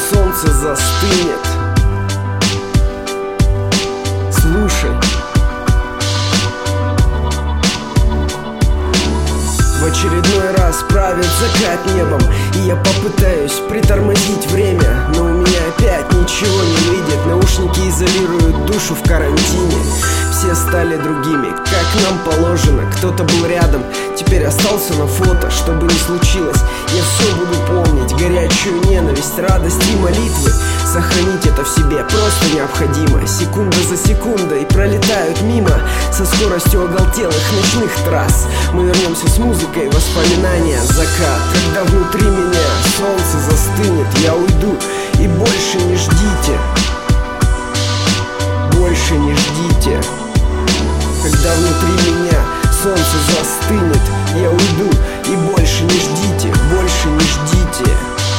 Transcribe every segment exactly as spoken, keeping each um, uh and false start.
солнце застынет. Слушай. В очередной раз правит закат небом, и я попытаюсь притормозить время, но у меня опять ничего не выйдет. Наушники изолируют душу в карантине. Все стали другими, как нам положено. Кто-то был рядом, теперь остался на фото. Что бы ни случилось, я все буду помнить. Горячую ненависть, радость и молитвы. Сохранить это в себе просто необходимо. Секунда за секундой пролетают мимо со скоростью оголтелых ночных трасс. Мы вернемся с музыкой, воспоминания, закат. Когда внутри меня солнце застынет, я уйду, и больше не ждите. Больше не ждите. Когда внутри меня солнце застынет, я уйду, и больше не ждите. Больше не ждите.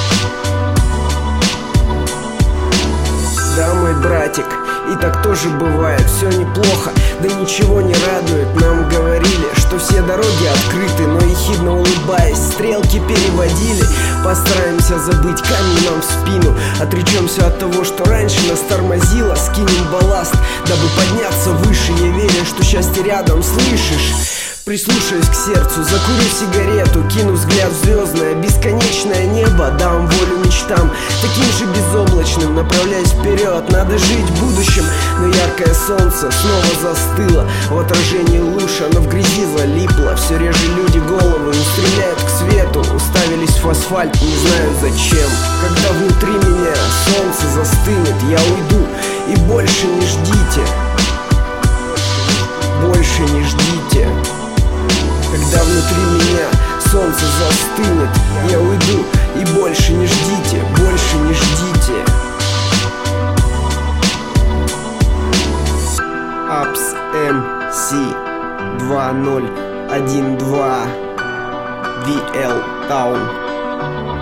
Да, мой братик, и так тоже бывает. Все неплохо, да ничего не радует. Нам говорили, что все дороги открыты, но ехидно улыбаясь, стрелки переводили. Постараемся забыть камень нам в спину. Отречемся от того, что раньше нас тормозило. Скинем балласт, дабы подняться выше. Я верю, что счастье рядом, слышишь? Прислушаюсь к сердцу, закурю сигарету, кину взгляд в звездное, бесконечное небо. Дам волю мечтам, таким же безоблачным. Направляюсь вперед, надо жить будущим. Но яркое солнце снова застыло. В отражении луж оно в грязи залипло. Все реже люди головы устремляют к свету. Уставились в асфальт, не знаю зачем. Когда внутри меня солнце застынет, я уйду, и больше не ждите. Больше не ждите. Когда внутри меня солнце застынет, я уйду, и больше не ждите. Больше не ждите. Апс эм си два ноль один два ви эл Town.